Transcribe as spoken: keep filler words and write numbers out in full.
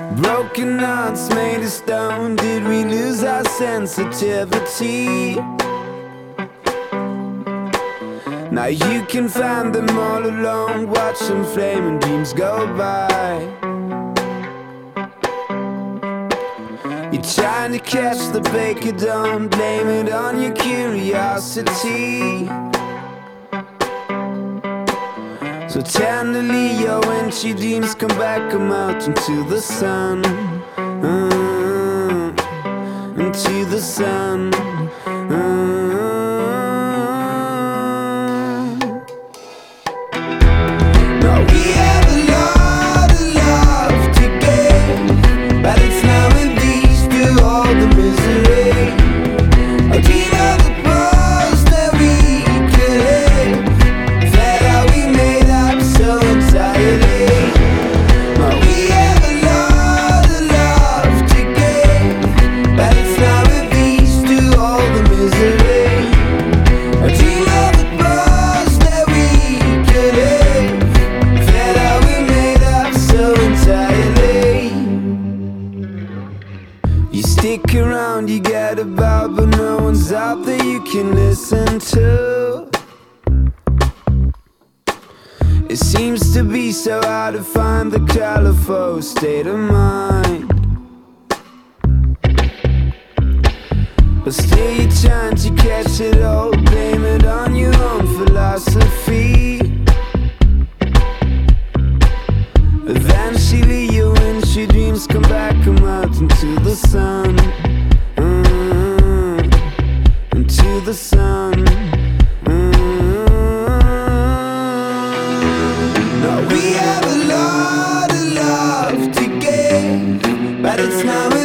Broken hearts made of stone. Did we lose our sensitivity? Now you can find them all alone, watching flaming dreams go by. You're trying to catch the break of dawn, blame it on your curiosity. So tenderly, your wintry dreams come back, come out into the sun, uh, into the sun. uh. Now we have a lot of love to give, but it's now in these through all the misery. A dream of the past that we could have, that how we made up so entirely. Now we have a lot of love to give, but it's now in these through all the misery. A dream of the past that we could have, that how we made up so entirely. You stick around, you get about, but no one's out there you can listen to. It seems to be so hard to find the colorful state of mind, but still you're trying to catch it all, blame it on your own philosophy. Eventually your wintry dreams come back, come out into the sun, uh, into the sun. uh. Now we have a lot of love to give, but it's now